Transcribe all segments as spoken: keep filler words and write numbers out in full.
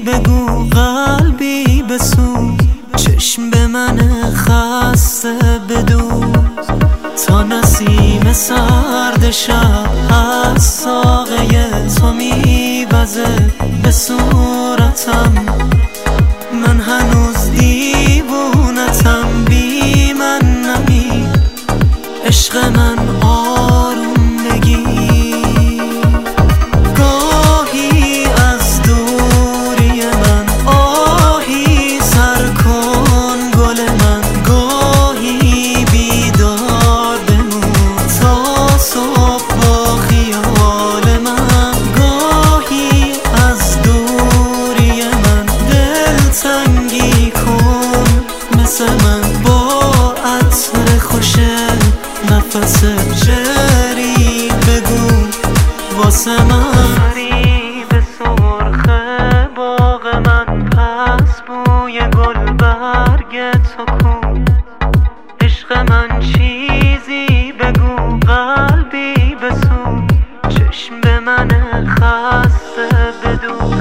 بگو قلبی بسوز، چشم به من خسته بدوز، تا نسیم سرد شب از ساقه تو میوزه به صورتم. من هنوز دیوونتم، بی من نمی عشق من آروم بگیر. گاهی از دوری من آهی سر کن گل من، گاهی بیدار بمون تا صبح با خیال من. گاهی از دوری من دلتنگی کن مثل من، با عطر خوش نفس جری بگو واسه من. به سرخ باغ من پس بوی گل برگ تو کو، عشق من چیزی بگو قلبی بسوز، چشم به من خسته بدو.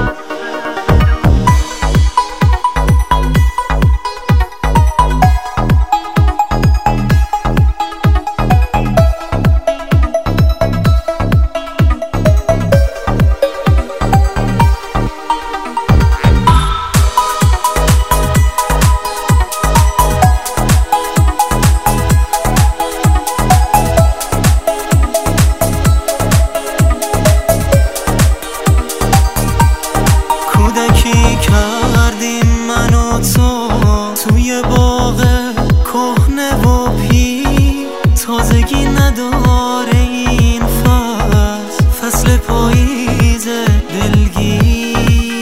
کودکی کردیم من و تو توی باغ کهنه و پیر، تازگی نداره این فصل، فصل پاییز دلگیر.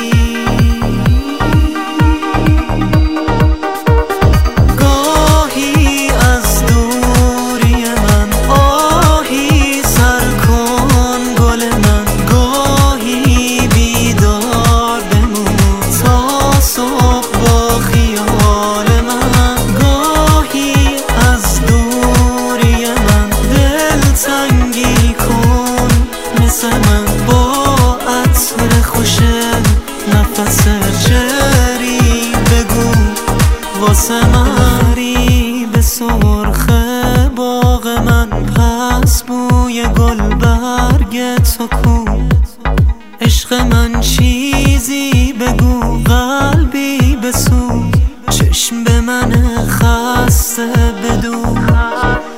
گاهی از دوری من آهی سر کن گل من، گاهی بیدار تا صبح با خیال من. گاهی از دوری من دلتنگی کن مثل من، با عطر خوش نفس جری بگو واسه من. به سرخ باغ من پس بوی گل برگ تو کو، عشق من چیزی بگو قلبی بسوز، چشم به من خسته بدوز.